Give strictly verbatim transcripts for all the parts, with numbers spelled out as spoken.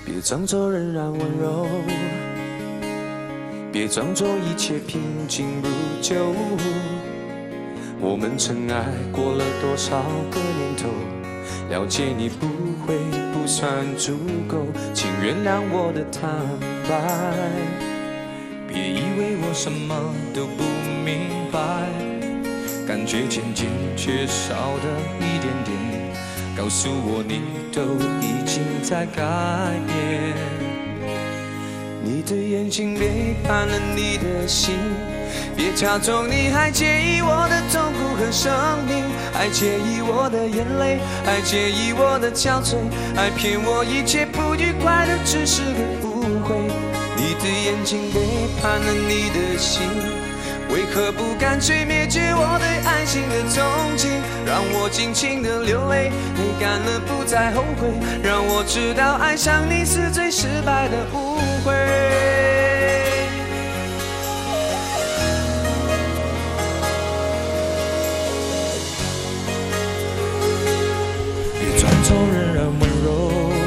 别装作仍然温柔，别装作一切平静如旧。我们曾爱过了多少个年头，了解你不会不算足够，请原谅我的坦白。别以为我什么都不明白，感觉渐渐缺少的一点点，告诉我你都已经在改变。你的眼睛背叛了你的心，别假装你还介意我的痛苦和生命，还介意我的眼泪，还介意我的憔悴，还骗我一切不愉快的只是个误会。你的眼睛背叛了你的心，为何不干脆灭绝我对爱情的憧憬，让我尽情的流泪，泪干了不再后悔，让我知道爱上你是最失败的误会。别装作仍然温柔，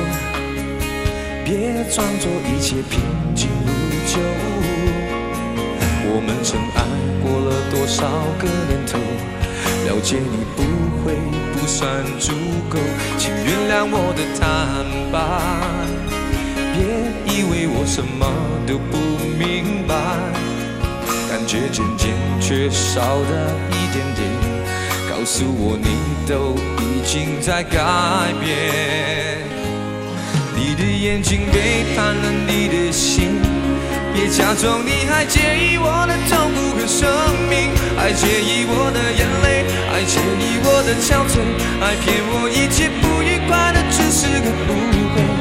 别装作一切平静如旧。我们曾爱过了多少个年头，了解你不会不算足够，请原谅我的坦白。别以为我什么都不明白，感觉渐渐缺少的一点点，告诉我你都已经在改变。你的眼睛背叛了你的心，别假装你还介意我的痛苦和生命，还介意我的眼泪，还介意我的憔悴，还骗我一切不愉快的只是个误会。